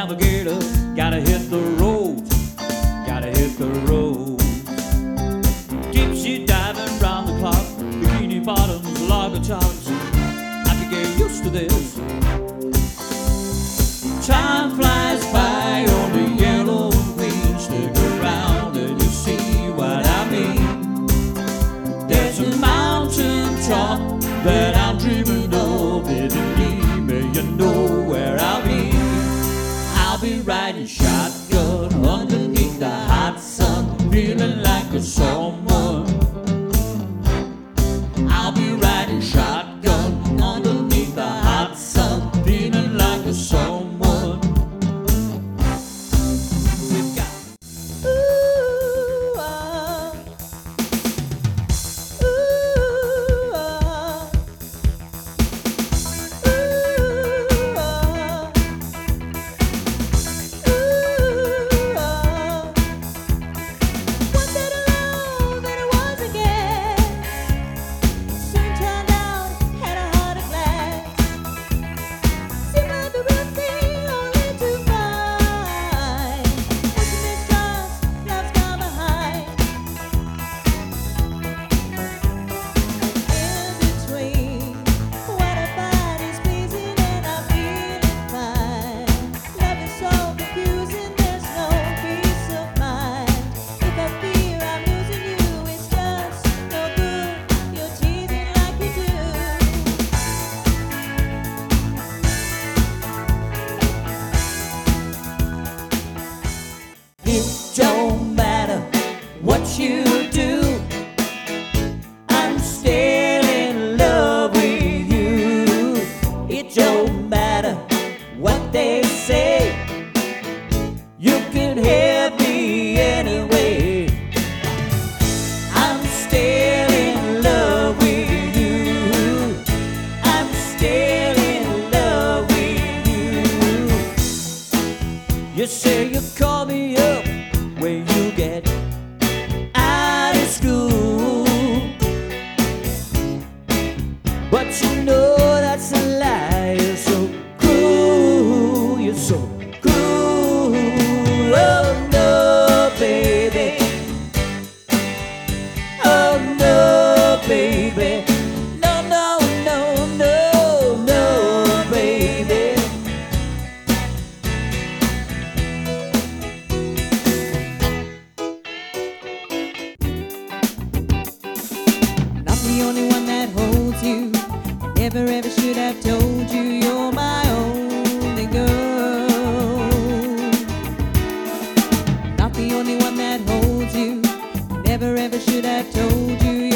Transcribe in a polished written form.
navigator, gotta hit the road, gotta hit the road. Deep-sea diving round the clock, bikini bottoms, lager tops. I could get used to this. Time flies by on the yellow queen. Stick around and you see what I mean. There's a mountain top that I'm dreaming of. If you need me, you know where I'll be. I'll be riding shotgun underneath the hot sun, feeling like a someone. I'll be riding shotgun underneath the hot sun, feeling like a someone. We've got don't matter what you do, I'm still in love with you. It don't matter what they say, you can have me anyway. I'm still in love with you. I'm still in love with you. You say you call me up when you get out of school, but you know that's a lie. You're so cruel, you're so cruel. Oh no, baby. Oh no, baby. No, no, no, no, no, baby. The only one that holds you. I never ever should have told you you're my only girl. Not the only one that holds you. I never ever should have told you